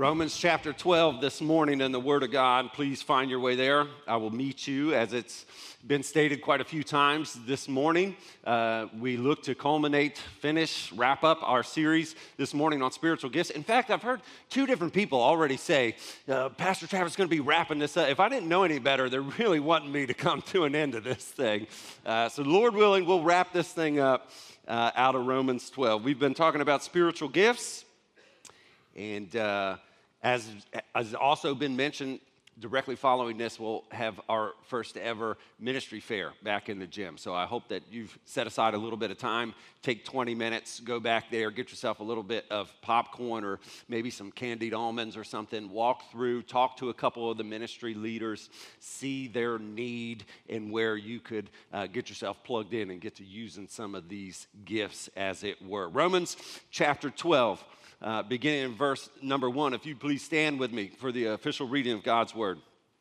Romans chapter 12 this morning in the Word of God. Please find your way there. I will meet you, as it's been stated quite a few times this morning. We look to culminate, finish, wrap up our series this morning on spiritual gifts. In fact, I've heard two different people already say, Pastor Travis is going to be wrapping this up. If I didn't know any better, they're really wanting me to come to an end of this thing. So Lord willing, we'll wrap this thing up out of Romans 12. We've been talking about spiritual gifts. And as has also been mentioned, directly following this, we'll have our first ever ministry fair back in the gym. So I hope that you've set aside a little bit of time, take 20 minutes, go back there, get yourself a little bit of popcorn or maybe some candied almonds or something, walk through, talk to a couple of the ministry leaders, see their need and where you could get yourself plugged in and get to using some of these gifts, as it were. Romans chapter 12. Beginning in verse number 1, if you please stand with me for the official reading of God's Word.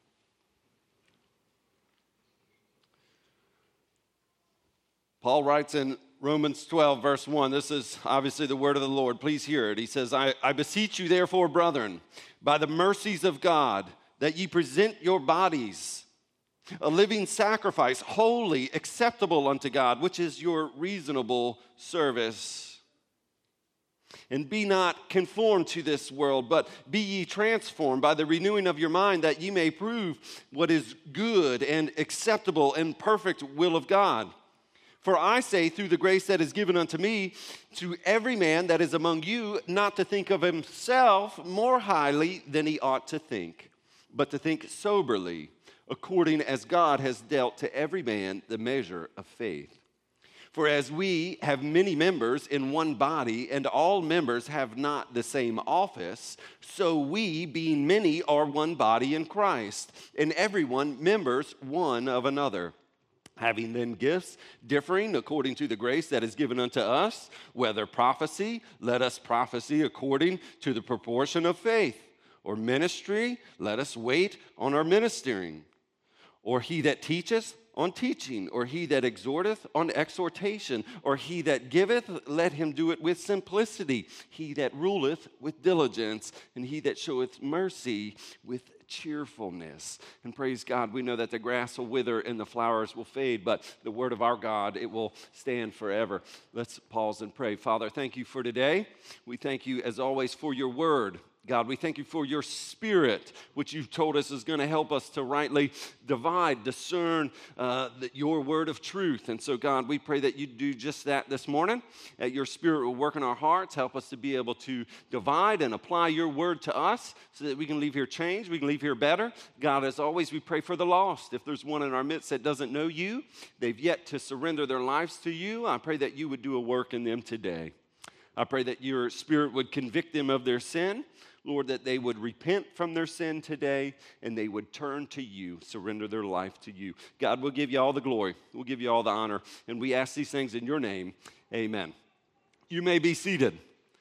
Paul writes in Romans 12, verse 1, this is obviously the word of the Lord. Please hear it. He says, I beseech you therefore, brethren, by the mercies of God, that ye present your bodies a living sacrifice, holy, acceptable unto God, which is your reasonable service. And be not conformed to this world, but be ye transformed by the renewing of your mind, that ye may prove what is good and acceptable and perfect will of God. For I say, through the grace that is given unto me, to every man that is among you, not to think of himself more highly than he ought to think, but to think soberly, according as God has dealt to every man the measure of faith. For as we have many members in one body, and all members have not the same office, so we, being many, are one body in Christ, and everyone members one of another. Having then gifts differing according to the grace that is given unto us, whether prophecy, let us prophesy according to the proportion of faith, or ministry, let us wait on our ministering, or he that teacheth, on teaching, or he that exhorteth, on exhortation, or he that giveth, let him do it with simplicity, he that ruleth with diligence, and he that showeth mercy with cheerfulness. And praise God, we know that the grass will wither and the flowers will fade, but the word of our God, it will stand forever. Let's pause and pray. Father, thank you for today. We thank you, as always, for your word. God, we thank you for your Spirit, which you've told us is going to help us to rightly divide, discern your word of truth. And so, God, we pray that you do just that this morning, that your Spirit will work in our hearts, help us to be able to divide and apply your word to us so that we can leave here changed, we can leave here better. God, as always, we pray for the lost. If there's one in our midst that doesn't know you, they've yet to surrender their lives to you, I pray that you would do a work in them today. I pray that your Spirit would convict them of their sin. Lord, that they would repent from their sin today and they would turn to you, surrender their life to you. God, we'll give you all the glory. We'll give you all the honor. And we ask these things in your name. Amen. You may be seated.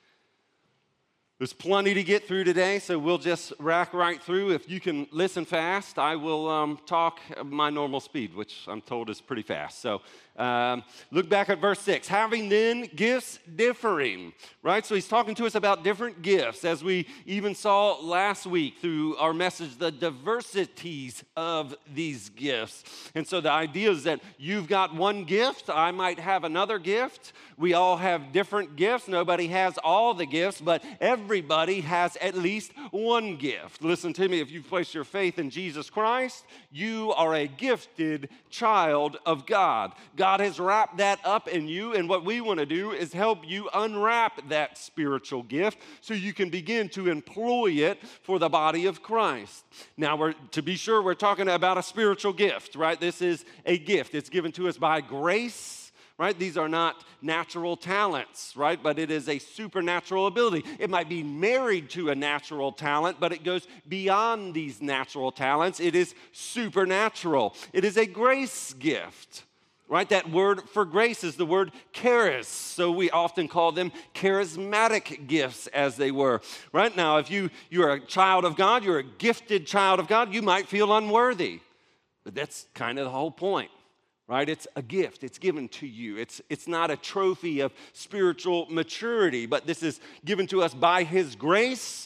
There's plenty to get through today, so we'll just rack right through. If you can listen fast, I will talk my normal speed, which I'm told is pretty fast. So look back at verse 6. Having then gifts differing, right? So he's talking to us about different gifts, as we even saw last week through our message, the diversities of these gifts. And so the idea is that you've got one gift, I might have another gift. We all have different gifts. Nobody has all the gifts, but everybody has at least one gift. Listen to me, if you've placed your faith in Jesus Christ, you are a gifted child of God. God has wrapped that up in you, and what we want to do is help you unwrap that spiritual gift so you can begin to employ it for the body of Christ. Now, to be sure, we're talking about a spiritual gift, right? This is a gift. It's given to us by grace. Right? These are not natural talents, right? But it is a supernatural ability. It might be married to a natural talent, but it goes beyond these natural talents. It is supernatural. It is a grace gift, right? That word for grace is the word charis. So we often call them charismatic gifts, as they were. Right now, if you're a child of God, you're a gifted child of God, you might feel unworthy. But that's kind of the whole point. Right? It's a gift. It's given to you. It's not a trophy of spiritual maturity, but this is given to us by His grace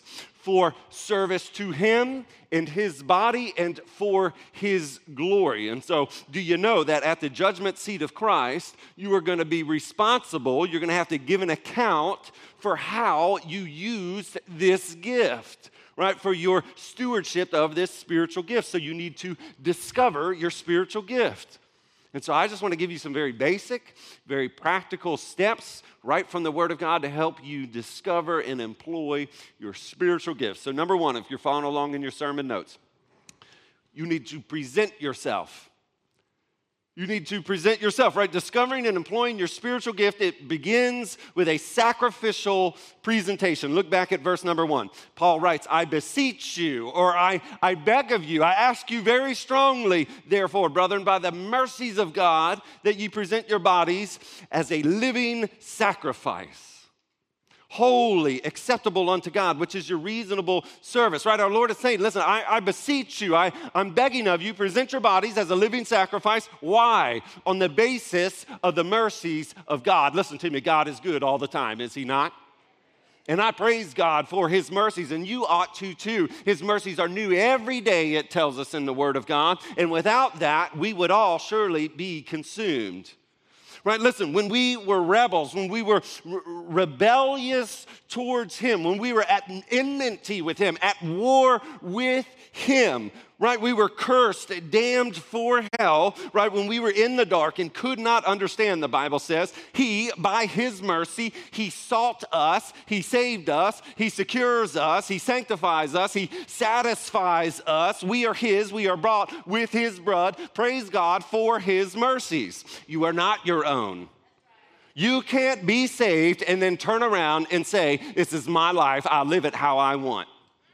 for service to him and his body and for his glory. And so, do you know that at the judgment seat of Christ, you are going to be responsible, you're going to have to give an account for how you used this gift, right? For your stewardship of this spiritual gift. So you need to discover your spiritual gift. And so I just want to give you some very basic, very practical steps right from the Word of God to help you discover and employ your spiritual gifts. So number one, if you're following along in your sermon notes, you need to present yourself. You need to present yourself, right? Discovering and employing your spiritual gift, it begins with a sacrificial presentation. Look back at verse number 1. Paul writes, I beseech you, or I beg of you, I ask you very strongly, therefore, brethren, by the mercies of God, that ye present your bodies as a living sacrifice, holy, acceptable unto God, which is your reasonable service, right? Our Lord is saying, listen, I beseech you, I'm begging of you, present your bodies as a living sacrifice. Why? On the basis of the mercies of God. Listen to me, God is good all the time, is he not? And I praise God for his mercies, and you ought to too. His mercies are new every day, it tells us in the Word of God, and without that, we would all surely be consumed. Right, listen, when we were rebels, when we were rebellious towards him, when we were at enmity with him, at war with him, right, we were cursed, damned for hell, right, when we were in the dark and could not understand, the Bible says, he, by his mercy, he sought us, he saved us, he secures us, he sanctifies us, he satisfies us. We are his, we are bought with his blood. Praise God for his mercies. You are not your own. You can't be saved and then turn around and say, this is my life, I'll live it how I want.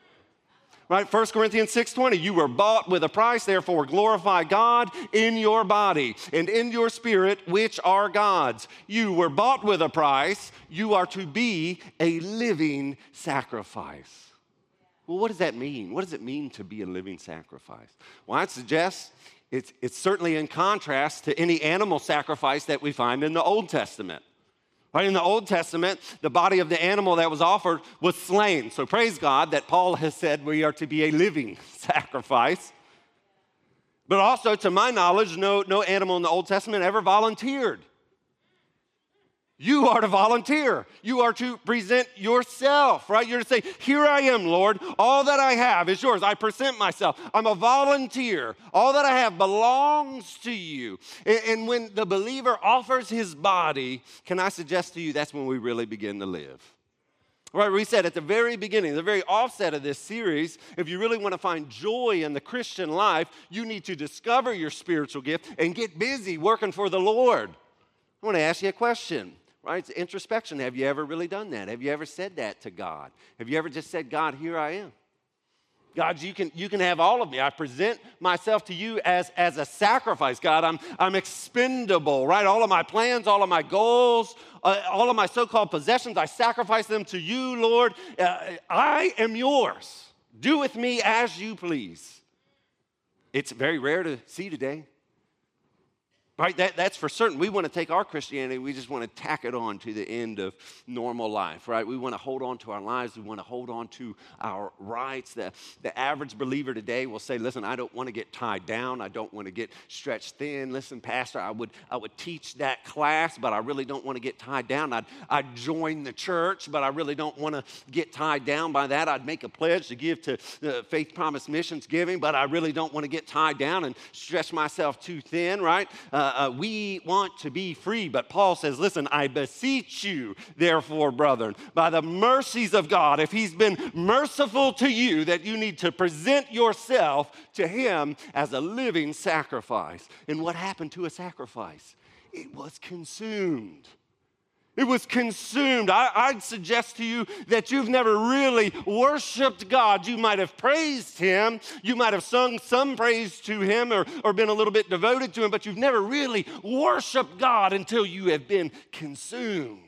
Right, 1 Corinthians 6:20, you were bought with a price, therefore glorify God in your body and in your spirit, which are God's. You were bought with a price, you are to be a living sacrifice. Well, what does that mean? What does it mean to be a living sacrifice? Well, I'd suggest it's certainly in contrast to any animal sacrifice that we find in the Old Testament. Right, in the Old Testament, the body of the animal that was offered was slain. So praise God that Paul has said we are to be a living sacrifice. But also, to my knowledge, no animal in the Old Testament ever volunteered. You are to volunteer. You are to present yourself, right? You're to say, here I am, Lord. All that I have is yours. I present myself. I'm a volunteer. All that I have belongs to you. And when the believer offers his body, can I suggest to you that's when we really begin to live? Right, we said at the very beginning, the very offset of this series, if you really want to find joy in the Christian life, you need to discover your spiritual gift and get busy working for the Lord. I want to ask you a question. Right? It's introspection. Have you ever really done that? Have you ever said that to God? Have you ever just said, God, here I am. God, you can have all of me. I present myself to you as a sacrifice. God, I'm expendable, right? All of my plans, all of my goals, all of my so-called possessions, I sacrifice them to you, Lord. I am yours. Do with me as you please. It's very rare to see today. Right, that's for certain. We want to take our Christianity, we just want to tack it on to the end of normal life, right? We want to hold on to our lives. We want to hold on to our rights. The average believer today will say, listen, I don't want to get tied down. I don't want to get stretched thin. Listen, Pastor, I would teach that class, but I really don't want to get tied down. I'd join the church, but I really don't want to get tied down by that. I'd make a pledge to give to Faith Promise Missions Giving, but I really don't want to get tied down and stretch myself too thin, right? We want to be free, but Paul says, listen, I beseech you, therefore, brethren, by the mercies of God, if he's been merciful to you, that you need to present yourself to him as a living sacrifice. And what happened to a sacrifice? It was consumed. It was consumed. I'd suggest to you that you've never really worshiped God. You might have praised him. You might have sung some praise to him or been a little bit devoted to him, but you've never really worshiped God until you have been consumed.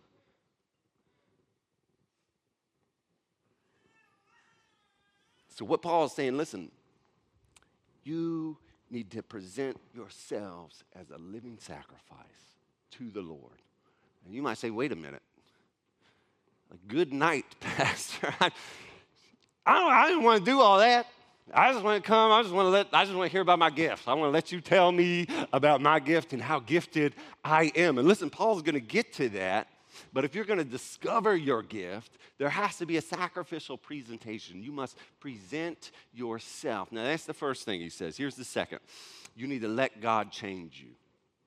So what Paul is saying, listen, you need to present yourselves as a living sacrifice to the Lord. And you might say, wait a minute. Good night, Pastor. I didn't want to do all that. I just want to come. I just want to hear about my gift. I want to let you tell me about my gift and how gifted I am. And listen, Paul's going to get to that. But if you're going to discover your gift, there has to be a sacrificial presentation. You must present yourself. Now, that's the first thing he says. Here's the second. You need to let God change you.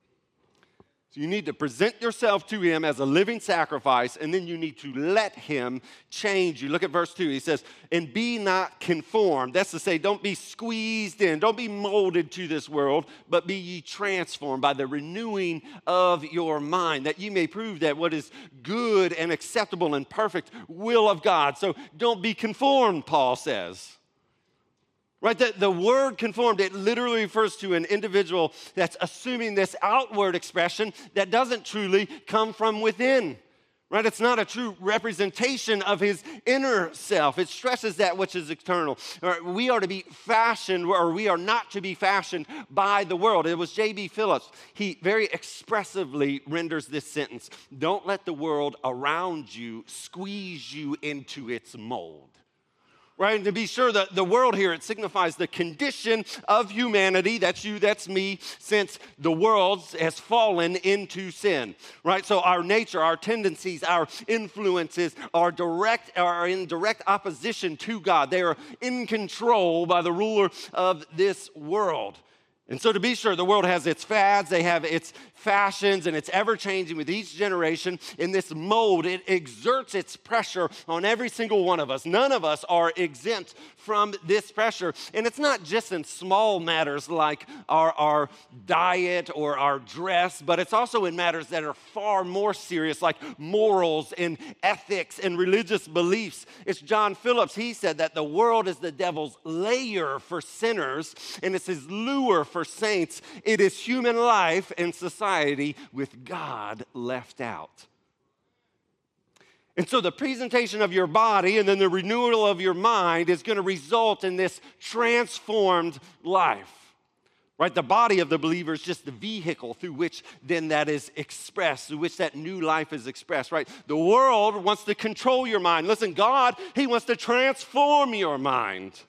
So you need to present yourself to him as a living sacrifice, and then you need to let him change you. Look at verse 2. He says, and be not conformed. That's to say, don't be squeezed in. Don't be molded to this world, but be ye transformed by the renewing of your mind, that ye may prove that what is good and acceptable and perfect will of God. So don't be conformed, Paul says. Right, the word conformed, it literally refers to an individual that's assuming this outward expression that doesn't truly come from within. Right, it's not a true representation of his inner self. It stresses that which is external. We are to be fashioned, or we are not to be fashioned by the world. It was J.B. Phillips. He very expressively renders this sentence. Don't let the world around you squeeze you into its mold. Right, and to be sure, the world here, it signifies the condition of humanity, that's you, that's me, since the world has fallen into sin. Right, so our nature, our tendencies, our influences are in direct opposition to God. They are in control by the ruler of this world. And so to be sure, the world has its fads, they have its fashions, and it's ever-changing with each generation. In this mold, it exerts its pressure on every single one of us. None of us are exempt from this pressure. And it's not just in small matters like our diet or our dress, but it's also in matters that are far more serious, like morals and ethics and religious beliefs. It's John Phillips. He said that the world is the devil's lair for sinners, and it's his lure for saints. It is human life and society with God left out. And so the presentation of your body and then the renewal of your mind is going to result in this transformed life. Right? The body of the believer is just the vehicle through which then that is expressed, through which that new life is expressed, right? The world wants to control your mind. Listen, God, he wants to transform your mind.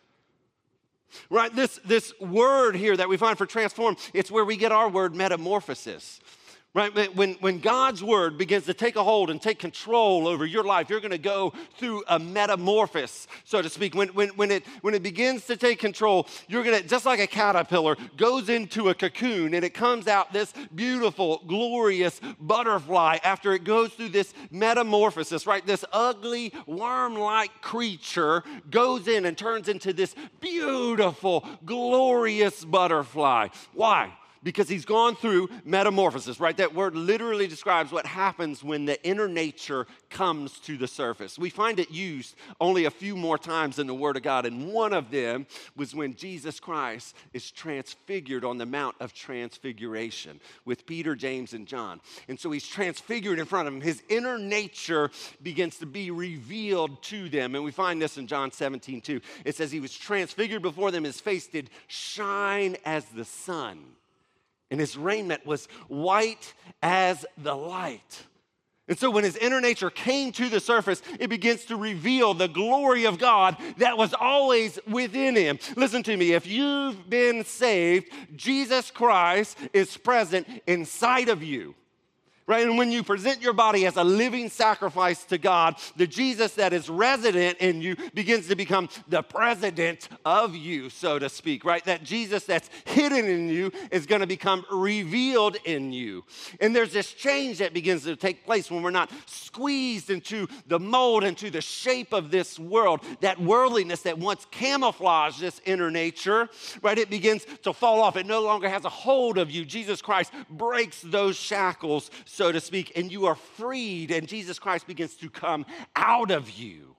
Right, this word here that we find for transform, it's where we get our word metamorphosis. Right, when God's word begins to take a hold and take control over your life, you're going to go through a metamorphosis, so to speak. When it begins to take control, you're going to, just like a caterpillar goes into a cocoon and it comes out this beautiful, glorious butterfly after it goes through this metamorphosis, right? This ugly, worm-like creature goes in and turns into this beautiful, glorious butterfly. Why? Because he's gone through metamorphosis, right? That word literally describes what happens when the inner nature comes to the surface. We find it used only a few more times in the Word of God, and one of them was when Jesus Christ is transfigured on the Mount of Transfiguration with Peter, James, and John. And so he's transfigured in front of them. His inner nature begins to be revealed to them, and we find this in John 17, too. It says he was transfigured before them. His face did shine as the sun, and his raiment was white as the light. And so when his inner nature came to the surface, it begins to reveal the glory of God that was always within him. Listen to me, if you've been saved, Jesus Christ is present inside of you. Right? And when you present your body as a living sacrifice to God, the Jesus that is resident in you begins to become the president of you, so to speak, right? That Jesus that's hidden in you is going to become revealed in you. And there's this change that begins to take place when we're not squeezed into the mold, into the shape of this world. That worldliness that once camouflaged this inner nature, right? It begins to fall off. It no longer has a hold of you. Jesus Christ breaks those shackles, so to speak, and you are freed, and Jesus Christ begins to come out of you.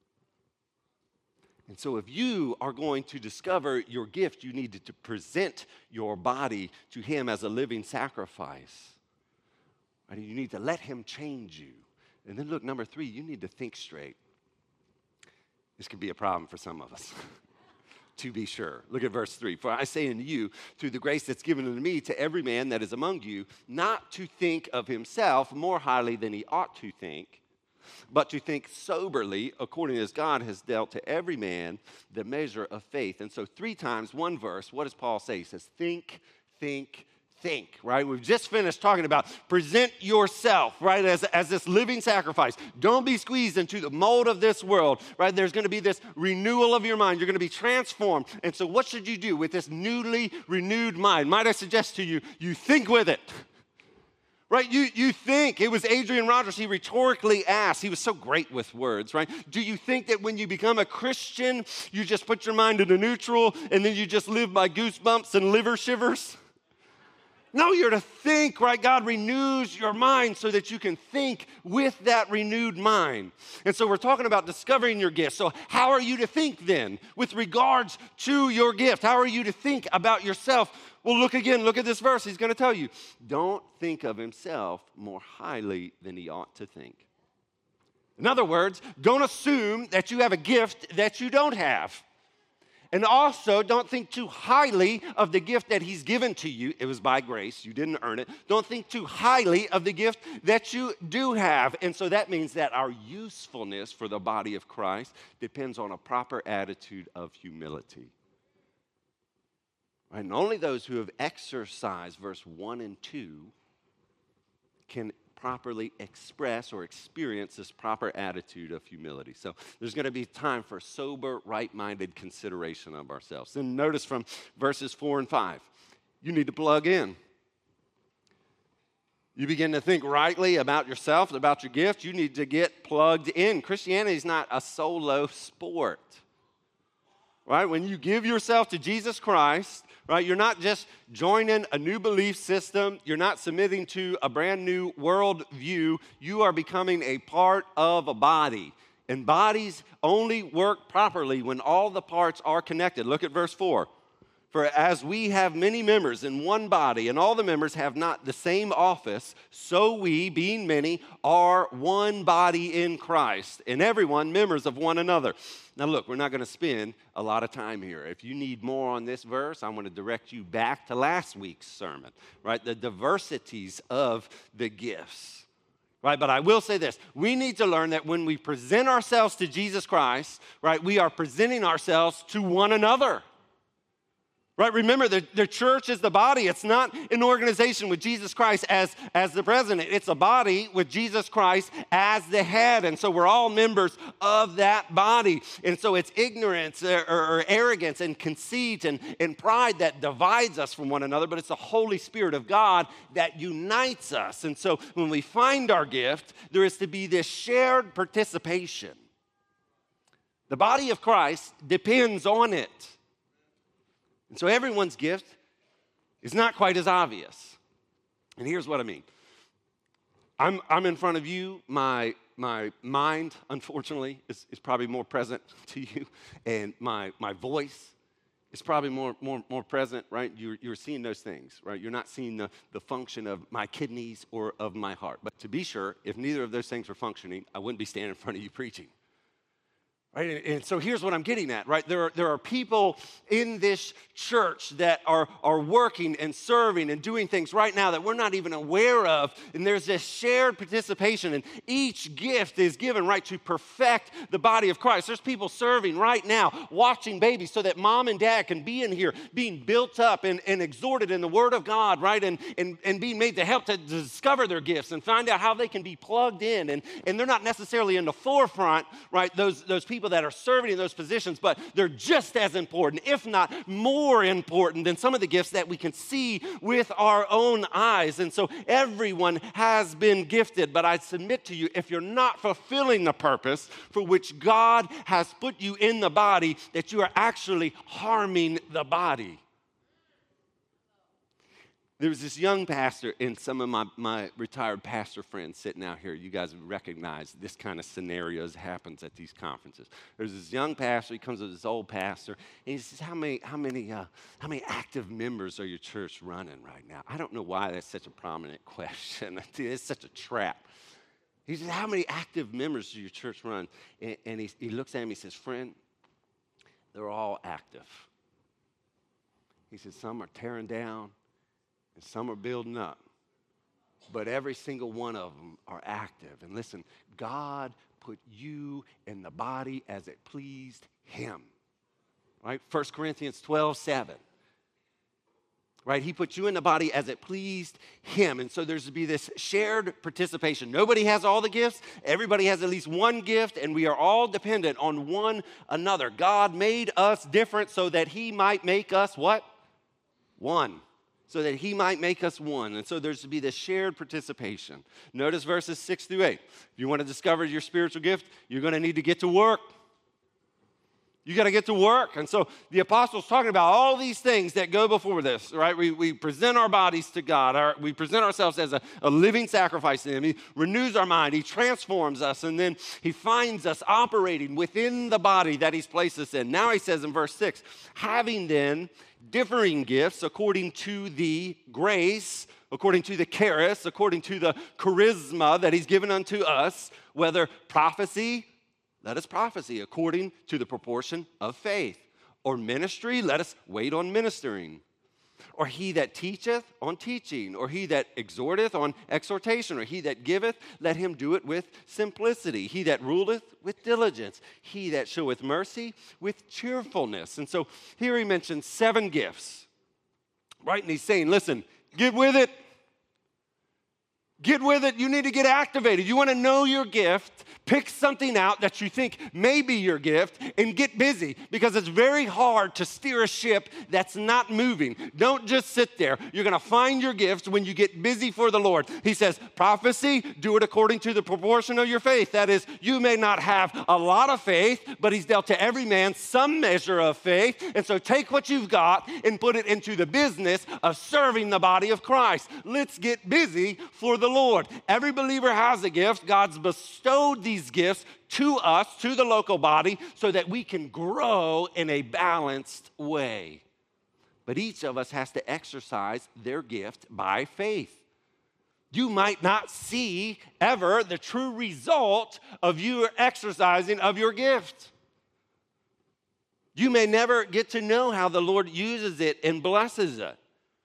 And so if you are going to discover your gift, you need to present your body to him as a living sacrifice. Right? You need to let him change you. And then look, number 3, you need to think straight. This could be a problem for some of us. To be sure. Look at verse 3. For I say unto you, through the grace that's given unto me, to every man that is among you, not to think of himself more highly than he ought to think, but to think soberly, according as God has dealt to every man the measure of faith. And so 3 times, one verse, what does Paul say? He says, think, think, think, right? We've just finished talking about present yourself, right, as this living sacrifice. Don't be squeezed into the mold of this world, right? There's going to be this renewal of your mind. You're going to be transformed. And so what should you do with this newly renewed mind? Might I suggest to you, you think with it. Right, you think. It was Adrian Rogers, he rhetorically asked, he was so great with words, right? Do you think that when you become a Christian, you just put your mind into neutral and then you just live by goosebumps and liver shivers? No, you're to think, right? God renews your mind so that you can think with that renewed mind. And so we're talking about discovering your gift. So how are you to think then with regards to your gift? How are you to think about yourself? Well, look at this verse. He's going to tell you, don't think of himself more highly than he ought to think. In other words, don't assume that you have a gift that you don't have. And also, don't think too highly of the gift that he's given to you. It was by grace. You didn't earn it. Don't think too highly of the gift that you do have. And so that means that our usefulness for the body of Christ depends on a proper attitude of humility. Right? And only those who have exercised verse 1 and 2 can properly express or experience this proper attitude of humility. So there's going to be time for sober, right-minded consideration of ourselves. Then notice from verses 4 and 5, you need to plug in. You begin to think rightly about yourself, about your gift. You need to get plugged in. Christianity is not a solo sport. Right? When you give yourself to Jesus Christ, right, you're not just joining a new belief system. You're not submitting to a brand new world view. You are becoming a part of a body. And bodies only work properly when all the parts are connected. Look at verse 4. For as we have many members in one body, and all the members have not the same office, so we, being many, are one body in Christ, and everyone members of one another. Now look, we're not going to spend a lot of time here. If you need more on this verse, I'm going to direct you back to last week's sermon, right? The diversities of the gifts. Right, but I will say this, we need to learn that when we present ourselves to Jesus Christ, right, we are presenting ourselves to one another. Right, remember, the church is the body. It's not an organization with Jesus Christ as the president. It's a body with Jesus Christ as the head. And so we're all members of that body. And so it's ignorance or arrogance and conceit and pride that divides us from one another, but it's the Holy Spirit of God that unites us. And so when we find our gift, there is to be this shared participation. The body of Christ depends on it. And so everyone's gift is not quite as obvious. And here's what I mean. I'm in front of you. My mind, unfortunately, is probably more present to you. And my voice is probably more present, right? You're seeing those things, right? You're not seeing the function of my kidneys or of my heart. But to be sure, if neither of those things were functioning, I wouldn't be standing in front of you preaching. Right? And so here's what I'm getting at, right? There are people in this church that are working and serving and doing things right now that we're not even aware of. And there's this shared participation, and each gift is given, right, to perfect the body of Christ. There's people serving right now, watching babies so that mom and dad can be in here, being built up and exhorted in the Word of God, right? And being made to help to discover their gifts and find out how they can be plugged in. And they're not necessarily in the forefront, right? Those people that are serving in those positions, but they're just as important, if not more important than some of the gifts that we can see with our own eyes. And so everyone has been gifted, but I submit to you, if you're not fulfilling the purpose for which God has put you in the body, that you are actually harming the body. There was this young pastor, and some of my retired pastor friends sitting out here, you guys recognize this kind of scenarios happens at these conferences. There's this young pastor, he comes with this old pastor, and he says, how many active members are your church running right now? I don't know why that's such a prominent question. It's such a trap. He says, how many active members do your church run? And he looks at him, he says, friend, they're all active. He says, some are tearing down, and some are building up. but every single one of them are active. And listen, God put you in the body as it pleased him. Right? 1 Corinthians 12:7. Right? He put you in the body as it pleased him. And so there's to be this shared participation. Nobody has all the gifts. Everybody has at least one gift, and we are all dependent on one another. God made us different so that he might make us what? One. So that he might make us one. And so there's to be this shared participation. Notice verses 6-8. If you want to discover your spiritual gift, you're going to need to get to work. You got to get to work. And so the apostle's talking about all these things that go before this, right? We present our bodies to God. We present ourselves as a living sacrifice to him. He renews our mind. He transforms us. And then he finds us operating within the body that he's placed us in. Now he says in verse 6, having then differing gifts according to the grace, according to the charis, according to the charisma that he's given unto us, whether prophecy, let us prophesy according to the proportion of faith. Or ministry, let us wait on ministering. Or he that teacheth, on teaching. Or he that exhorteth, on exhortation. Or he that giveth, let him do it with simplicity. He that ruleth, with diligence. He that showeth mercy, with cheerfulness. And so here he mentions 7 gifts. Right? And he's saying, listen, get with it. Get with it. You need to get activated. You want to know your gift, pick something out that you think may be your gift and get busy, because it's very hard to steer a ship that's not moving. Don't just sit there. You're going to find your gifts when you get busy for the Lord. He says, prophecy, do it according to the proportion of your faith. That is, you may not have a lot of faith, but he's dealt to every man some measure of faith. And so take what you've got and put it into the business of serving the body of Christ. Let's get busy for the Lord. Every believer has a gift. God's bestowed these gifts to us, to the local body, so that we can grow in a balanced way. But each of us has to exercise their gift by faith. You might not see ever the true result of your exercising of your gift. You may never get to know how the Lord uses it and blesses it.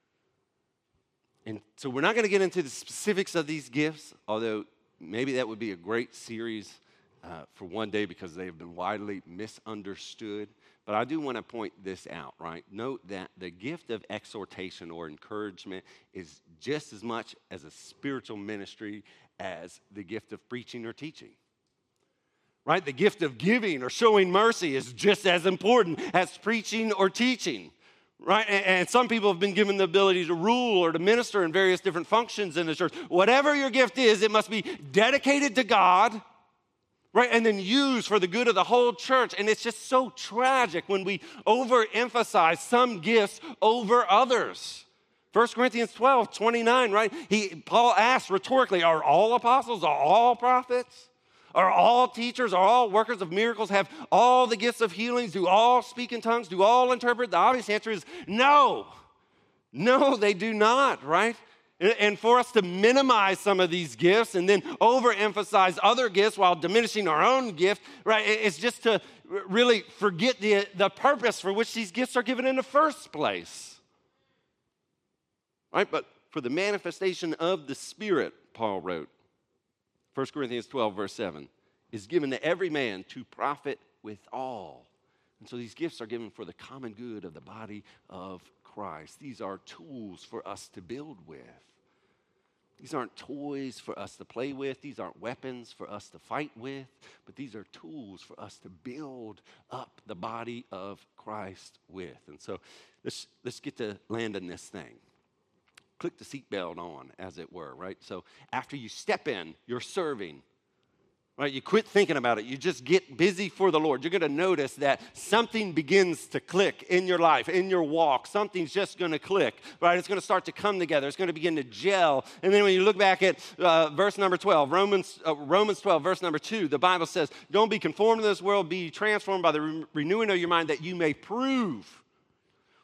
And so we're not going to get into the specifics of these gifts, although maybe that would be a great series for one day, because they have been widely misunderstood. But I do want to point this out, right? Note that the gift of exhortation or encouragement is just as much as a spiritual ministry as the gift of preaching or teaching. Right? The gift of giving or showing mercy is just as important as preaching or teaching. Right? And some people have been given the ability to rule or to minister in various different functions in the church. Whatever your gift is, it must be dedicated to God, right? And then used for the good of the whole church. And it's just so tragic when we overemphasize some gifts over others. 1 Corinthians 12:29, right? Paul asks rhetorically, are all apostles, are all prophets? Are all teachers, are all workers of miracles, have all the gifts of healings, do all speak in tongues, do all interpret? The obvious answer is no. No, they do not, right? And for us to minimize some of these gifts and then overemphasize other gifts while diminishing our own gift, right? It's just to really forget the purpose for which these gifts are given in the first place. Right? But for the manifestation of the Spirit, Paul wrote, 1 Corinthians 12, verse 7, is given to every man to profit withal. And so these gifts are given for the common good of the body of Christ. These are tools for us to build with. These aren't toys for us to play with. These aren't weapons for us to fight with. But these are tools for us to build up the body of Christ with. And so let's get to landing this thing. Click the seatbelt on, as it were, right? So after you step in, you're serving, right? You quit thinking about it. You just get busy for the Lord. You're going to notice that something begins to click in your life, in your walk. Something's just going to click, right? It's going to start to come together. It's going to begin to gel. And then when you look back at verse number 12, Romans 12, verse number 2, the Bible says, don't be conformed to this world, be transformed by the renewing of your mind, that you may prove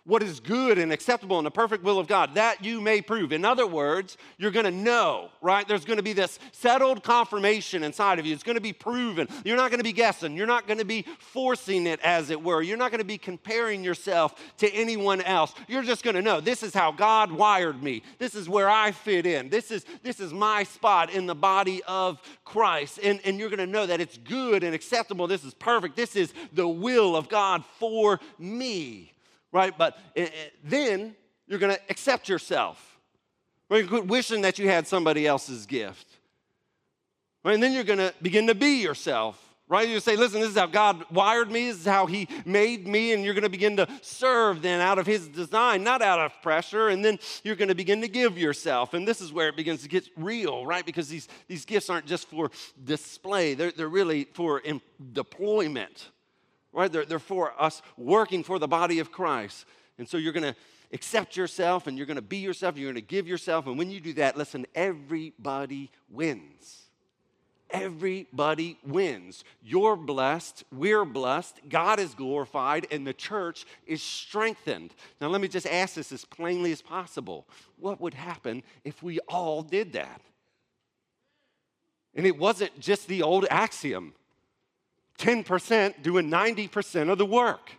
what is good and acceptable and the perfect will of God, that you may prove. In other words, you're going to know, right? There's going to be this settled confirmation inside of you. It's going to be proven. You're not going to be guessing. You're not going to be forcing it, as it were. You're not going to be comparing yourself to anyone else. You're just going to know, this is how God wired me. This is where I fit in. This is my spot in the body of Christ. And you're going to know that it's good and acceptable. This is perfect. This is the will of God for me. Right, but then you're going to accept yourself. Right, quit wishing that you had somebody else's gift. Right, and then you're going to begin to be yourself. Right, you say, listen, this is how God wired me. This is how He made me, and you're going to begin to serve then out of His design, not out of pressure. And then you're going to begin to give yourself, and this is where it begins to get real, right? Because these gifts aren't just for display; they're really for deployment. Right? They're for us working for the body of Christ. And so you're going to accept yourself and you're going to be yourself. You're going to give yourself. And when you do that, listen, everybody wins. Everybody wins. You're blessed. We're blessed. God is glorified and the church is strengthened. Now, let me just ask this as plainly as possible. What would happen if we all did that? And it wasn't just the old axiom. 10% doing 90% of the work.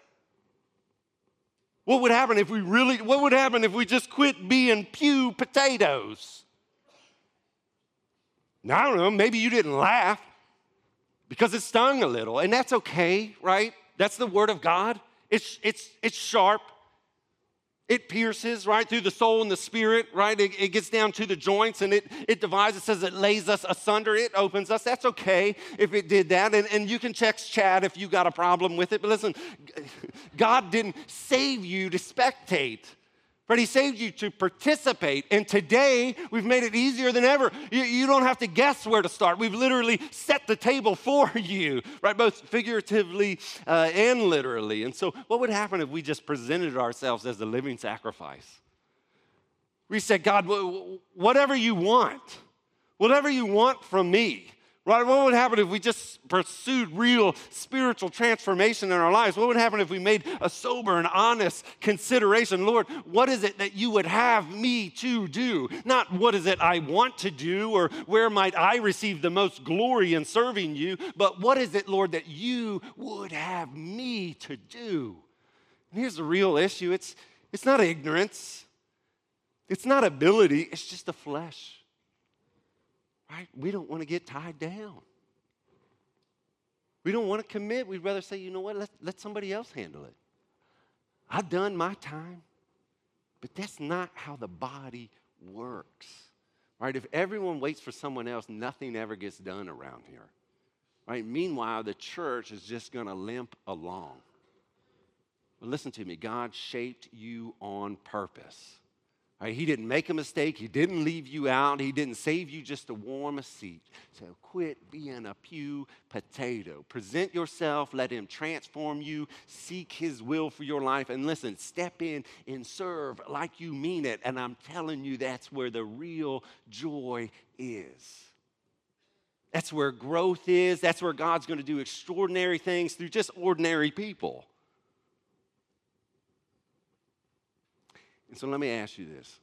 What would happen if we just quit being pew potatoes? Now, I don't know, maybe you didn't laugh because it stung a little, and that's okay, right? That's the word of God. It's sharp. It pierces right through the soul and the spirit, right? It gets down to the joints and it divides. It says it lays us asunder. It opens us. That's okay if it did that. And you can text Chad if you got a problem with it. But listen, God didn't save you to spectate. But He saved you to participate. And today, we've made it easier than ever. You don't have to guess where to start. We've literally set the table for you, right? Both figuratively and literally. And so what would happen if we just presented ourselves as a living sacrifice? We said, God, whatever you want from me. Right? What would happen if we just pursued real spiritual transformation in our lives? What would happen if we made a sober and honest consideration? Lord, what is it that you would have me to do? Not what is it I want to do or where might I receive the most glory in serving you, but what is it, Lord, that you would have me to do? And here's the real issue. It's not ignorance. It's not ability. It's just the flesh. Right? We don't want to get tied down. We don't want to commit. We'd rather say, you know what, let somebody else handle it. I've done my time, but that's not how the body works. Right? If everyone waits for someone else, nothing ever gets done around here. Right? Meanwhile, the church is just going to limp along. But listen to me, God shaped you on purpose. Right, He didn't make a mistake. He didn't leave you out. He didn't save you just to warm a seat. So quit being a pew potato. Present yourself. Let Him transform you. Seek His will for your life. And listen, step in and serve like you mean it. And I'm telling you, that's where the real joy is. That's where growth is. That's where God's going to do extraordinary things through just ordinary people. And so let me ask you this.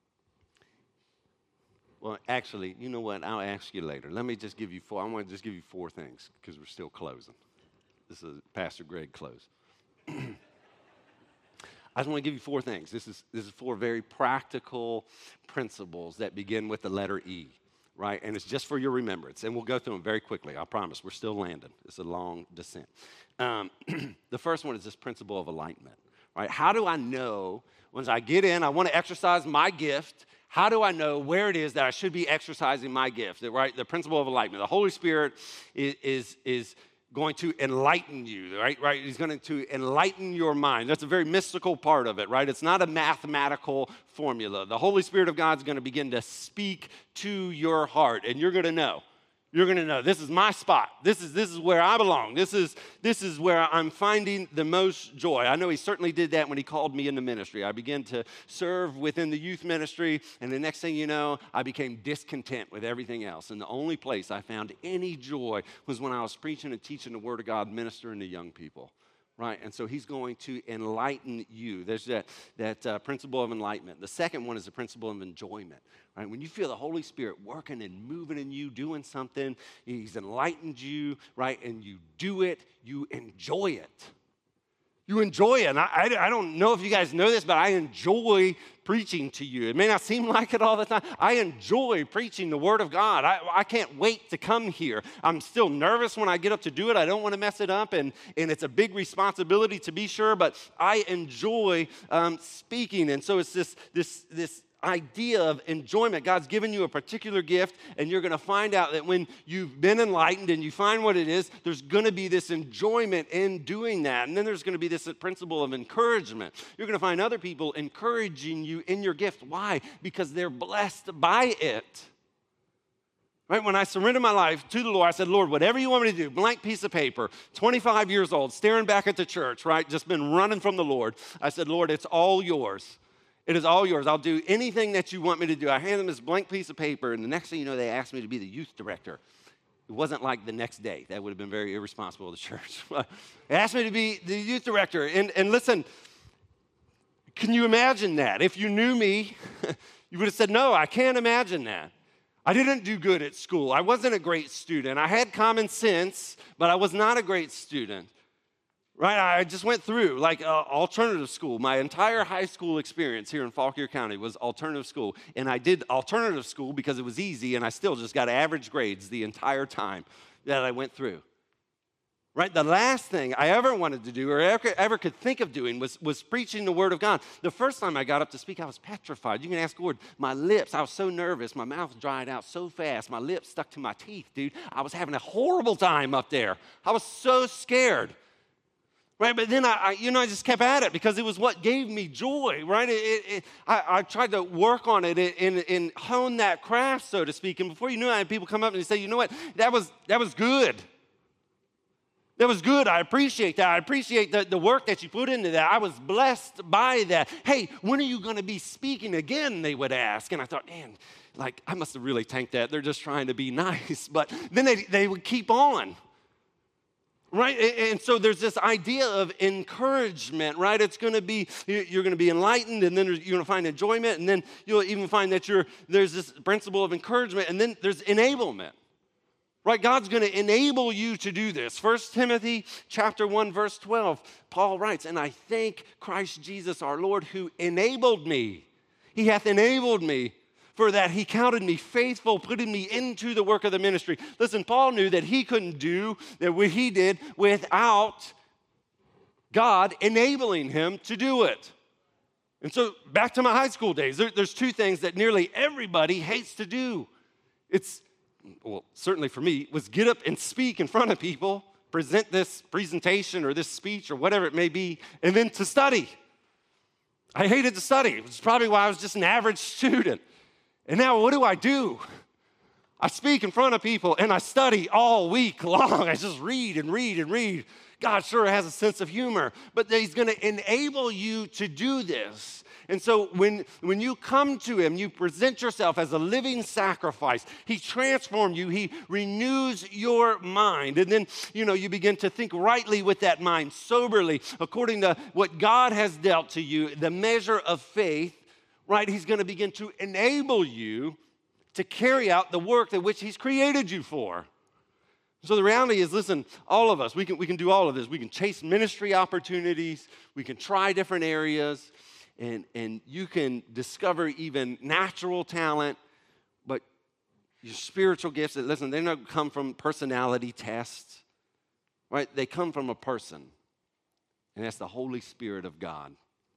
Well, actually, you know what? I'll ask you later. Let me just give you four. I want to just give you four things because we're still closing. This is Pastor Greg close. I just want to give you four things. This is four very practical principles that begin with the letter E, right? And it's just for your remembrance. And we'll go through them very quickly. I promise. We're still landing. It's a long descent. The first one is this principle of alignment, right? How do I know once I get in, I want to exercise my gift, how do I know where it is that I should be exercising my gift, right? The principle of alignment. The Holy Spirit is going to enlighten you, right? He's going to enlighten your mind. That's a very mystical part of it, right? It's not a mathematical formula. The Holy Spirit of God is going to begin to speak to your heart, and you're going to know. You're going to know, this is my spot. This is where I belong. This is where I'm finding the most joy. I know He certainly did that when He called me into ministry. I began to serve within the youth ministry, and the next thing you know, I became discontent with everything else. And the only place I found any joy was when I was preaching and teaching the Word of God, ministering to young people. right? And so he's going to enlighten you. There's that principle of enlightenment. The second one is the principle of enjoyment, right? When you feel the Holy Spirit working and moving in you, doing something, he's enlightened you, right? And you do it, you enjoy it. You enjoy it. And I don't know if you guys know this, but I enjoy preaching to you. It may not seem like it all the time. I enjoy preaching the Word of God. I can't wait to come here. I'm still nervous when I get up to do it. I don't want to mess it up, and it's a big responsibility to be sure, but I enjoy speaking. And so it's this idea of enjoyment. God's given you a particular gift, and you're going to find out that when you've been enlightened and you find what it is, there's going to be this enjoyment in doing that. And then there's going to be this principle of encouragement. You're going to find other people encouraging you in your gift. Why? Because they're blessed by it. Right? When I surrendered my life to the Lord, I said, Lord, whatever you want me to do, blank piece of paper, 25 years old, staring back at the church, right? Just been running from the Lord. I said, Lord, it's all yours. It is all yours. I'll do anything that you want me to do. I hand them this blank piece of paper, and the next thing you know, they asked me to be the youth director. It wasn't like the next day. That would have been very irresponsible of the church. They asked me to be the youth director. And listen, can you imagine that? If you knew me, you would have said, no, I can't imagine that. I didn't do good at school. I wasn't a great student. I had common sense, but I was not a great student. Right, I just went through like alternative school. My entire high school experience here in Fauquier County was alternative school. And I did alternative school because it was easy, and I still just got average grades the entire time that I went through. Right, the last thing I ever wanted to do or ever could think of doing was preaching the Word of God. The first time I got up to speak, I was petrified. You can ask Gord. My lips, I was so nervous. My mouth dried out so fast. My lips stuck to my teeth, dude. I was having a horrible time up there. I was so scared. Right, but then I just kept at it because it was what gave me joy, right? I tried to work on it and hone that craft, so to speak. And before you knew it, I had people come up and say, you know what, that was good. That was good. I appreciate that. I appreciate the work that you put into that. I was blessed by that. Hey, when are you going to be speaking again, they would ask. And I thought, man, like I must have really tanked that. They're just trying to be nice. But then they would keep on. Right, and so there's this idea of encouragement, right? It's going to be, you're going to be enlightened, and then you're going to find enjoyment, and then you'll even find that there's this principle of encouragement, and then there's enablement, right? God's going to enable you to do this. 1 Timothy chapter 1, verse 12, Paul writes, and I thank Christ Jesus our Lord who enabled me. He hath enabled me. For that he counted me faithful, putting me into the work of the ministry. Listen, Paul knew that he couldn't do that what he did without God enabling him to do it. And so back to my high school days, there's two things that nearly everybody hates to do. Certainly for me, was get up and speak in front of people, present this presentation or this speech or whatever it may be, and then to study. I hated to study, which is probably why I was just an average student. And now what do? I speak in front of people and I study all week long. I just read and read and read. God sure has a sense of humor, but he's going to enable you to do this. And so when you come to him, you present yourself as a living sacrifice. He transforms you. He renews your mind. And then, you begin to think rightly with that mind, soberly, according to what God has dealt to you, the measure of faith. Right, he's going to begin to enable you to carry out the work that which he's created you for. So the reality is, listen, all of us, we can do all of this. We can chase ministry opportunities. We can try different areas. And you can discover even natural talent. But your spiritual gifts, listen, they don't come from personality tests. Right, they come from a person. And that's the Holy Spirit of God.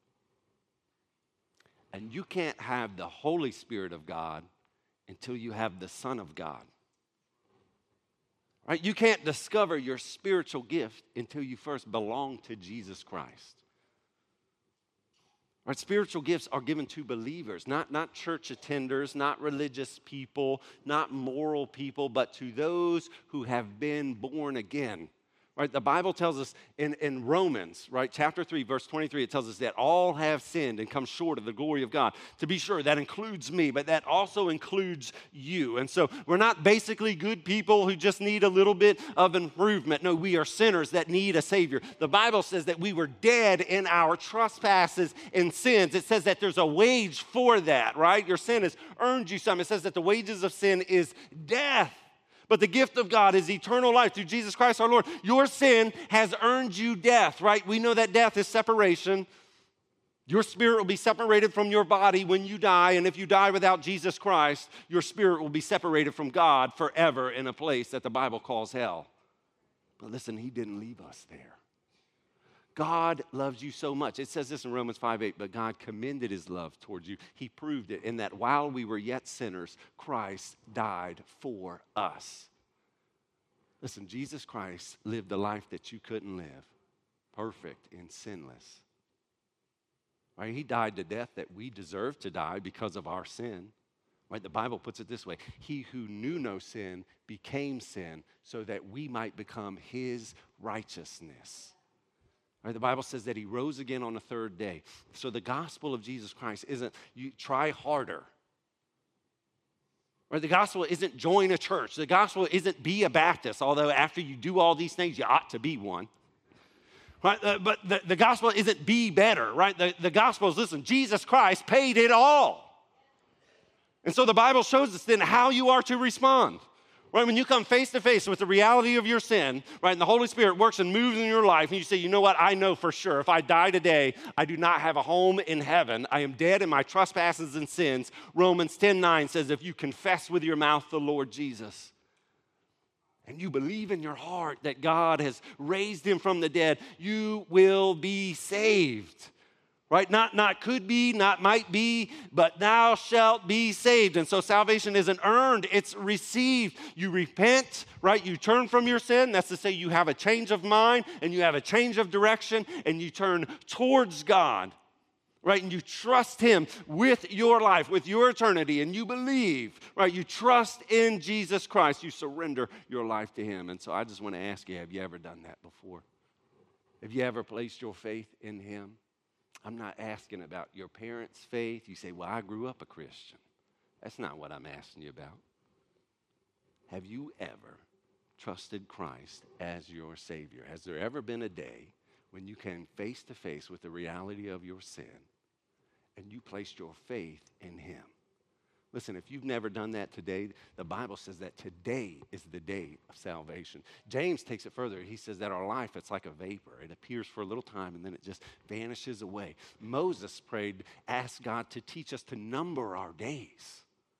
And you can't have the Holy Spirit of God until you have the Son of God. Right? You can't discover your spiritual gift until you first belong to Jesus Christ. Right? Spiritual gifts are given to believers, not church attenders, not religious people, not moral people, but to those who have been born again. Right, the Bible tells us in Romans, right, chapter 3, verse 23, it tells us that all have sinned and come short of the glory of God. To be sure, that includes me, but that also includes you. And so we're not basically good people who just need a little bit of improvement. No, we are sinners that need a Savior. The Bible says that we were dead in our trespasses and sins. It says that there's a wage for that, right? Your sin has earned you some. It says that the wages of sin is death. But the gift of God is eternal life through Jesus Christ our Lord. Your sin has earned you death, right? We know that death is separation. Your spirit will be separated from your body when you die. And if you die without Jesus Christ, your spirit will be separated from God forever in a place that the Bible calls hell. But listen, he didn't leave us there. God loves you so much. It says this in Romans 5:8, but God commended his love towards you. He proved it in that while we were yet sinners, Christ died for us. Listen, Jesus Christ lived the life that you couldn't live, perfect and sinless. Right? He died the death that we deserve to die because of our sin. Right? The Bible puts it this way, he who knew no sin became sin so that we might become his righteousness. Right, the Bible says that he rose again on the third day. So the gospel of Jesus Christ isn't you try harder. Right, the gospel isn't join a church. The gospel isn't be a Baptist, although after you do all these things, you ought to be one. Right, but the gospel isn't be better. Right, the gospel is, listen, Jesus Christ paid it all. And so the Bible shows us then how you are to respond. Right, when you come face to face with the reality of your sin, right, and the Holy Spirit works and moves in your life, and you say, you know what, I know for sure, if I die today, I do not have a home in heaven. I am dead in my trespasses and sins. Romans 10:9 says, if you confess with your mouth the Lord Jesus, and you believe in your heart that God has raised him from the dead, you will be saved. Right? Not could be, not might be, but thou shalt be saved. And so salvation isn't earned, it's received. You repent, right? You turn from your sin. That's to say you have a change of mind and you have a change of direction and you turn towards God, right? And you trust him with your life, with your eternity, and you believe, right? You trust in Jesus Christ. You surrender your life to him. And so I just want to ask you, have you ever done that before? Have you ever placed your faith in him? I'm not asking about your parents' faith. You say, well, I grew up a Christian. That's not what I'm asking you about. Have you ever trusted Christ as your Savior? Has there ever been a day when you came face to face with the reality of your sin and you placed your faith in him? Listen, if you've never done that today, the Bible says that today is the day of salvation. James takes it further. He says that our life, it's like a vapor. It appears for a little time and then it just vanishes away. Moses prayed, asked God to teach us to number our days.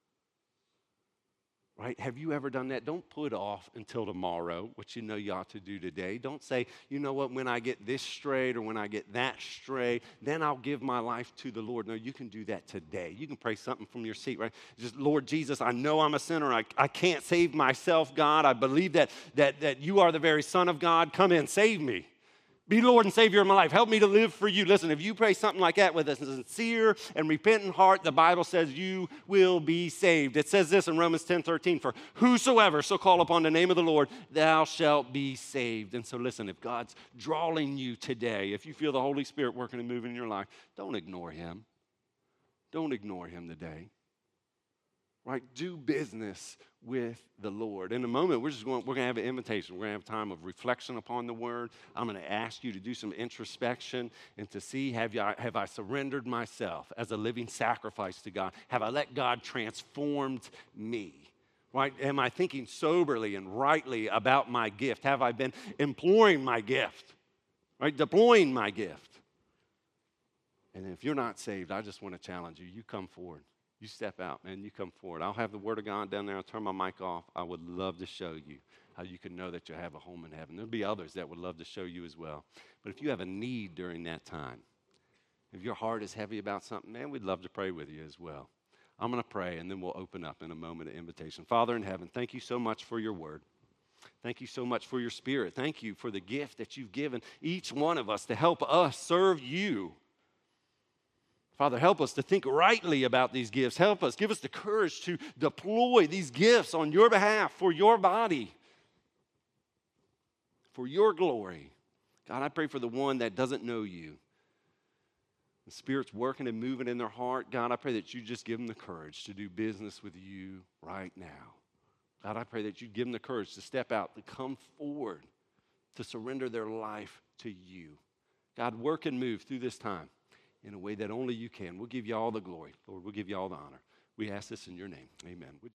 Right? Have you ever done that? Don't put off until tomorrow what you know you ought to do today. Don't say, you know what, when I get this straight or when I get that straight, then I'll give my life to the Lord. No, you can do that today. You can pray something from your seat, right? Just, Lord Jesus, I know I'm a sinner. I can't save myself, God. I believe that you are the very Son of God. Come in, save me. Be Lord and Savior of my life. Help me to live for you. Listen, if you pray something like that with a sincere and repentant heart, the Bible says you will be saved. It says this in Romans 10:13, for whosoever shall call upon the name of the Lord, thou shalt be saved. And so listen, if God's drawing you today, if you feel the Holy Spirit working and moving in your life, don't ignore him. Don't ignore him today. Right? Do business with the Lord. In a moment, we're going to have an invitation. We're going to have time of reflection upon the word. I'm going to ask you to do some introspection and to see, have I surrendered myself as a living sacrifice to God? Have I let God transformed me? Right? Am I thinking soberly and rightly about my gift? Have I been imploring my gift? Right? Deploying my gift? And if you're not saved, I just want to challenge you. You come forward. You step out, man. You come forward. I'll have the Word of God down there. I'll turn my mic off. I would love to show you how you can know that you have a home in heaven. There'll be others that would love to show you as well. But if you have a need during that time, if your heart is heavy about something, man, we'd love to pray with you as well. I'm going to pray, and then we'll open up in a moment of invitation. Father in heaven, thank you so much for your word. Thank you so much for your spirit. Thank you for the gift that you've given each one of us to help us serve you. Father, help us to think rightly about these gifts. Help us. Give us the courage to deploy these gifts on your behalf for your body. for your glory. God, I pray for the one that doesn't know you. The Spirit's working and moving in their heart. God, I pray that you just give them the courage to do business with you right now. God, I pray that you give them the courage to step out, to come forward, to surrender their life to you. God, work and move through this time in a way that only you can. We'll give you all the glory, Lord. We'll give you all the honor. We ask this in your name. Amen.